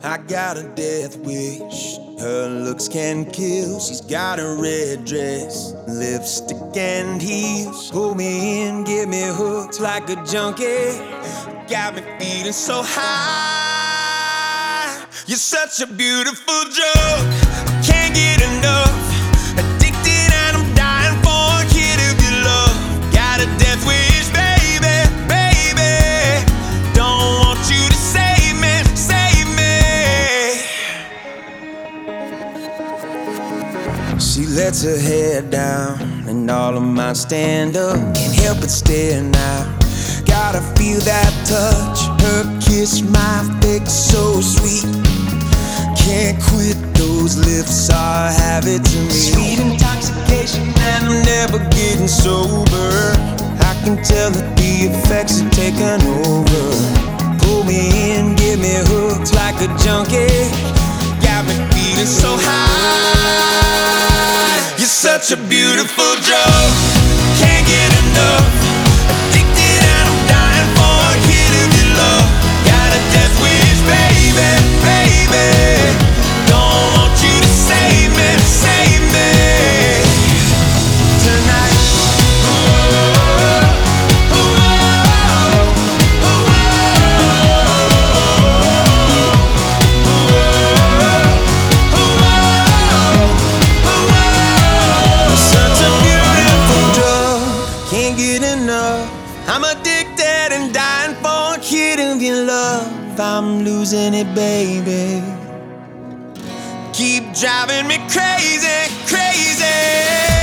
I got a death wish. Her looks can kill. She's got a red dress, lipstick and heels. Pull me in, get me hooked like a junkie. Got me feeling so high. You're such a beautiful drug. Can't get enough. Addicted and I'm dying for a hit of your love. Got a death wish, baby, baby. Don't want you to save me, save me. She lets her head down and all of mine stand up. Can't help but stare now. Gotta feel that touch. Her kiss, my fix so sweet. Can't quit, those lips are habit to me. Sweet intoxication and I'm never getting sober. I can tell that the effects are taking over. Pull me in, get me hooked like a junkie. Got me feeling so high. You're such a beautiful drug. Can't get enough. Addicted and I'm dying for a hit of your love. Got a death wish, baby, baby. Don't want you to save me, save me tonight. Such a beautiful drug, can't get enough. I'm addicted and dying for a hit of your love. I'm losing it, baby. Keep driving me crazy, crazy.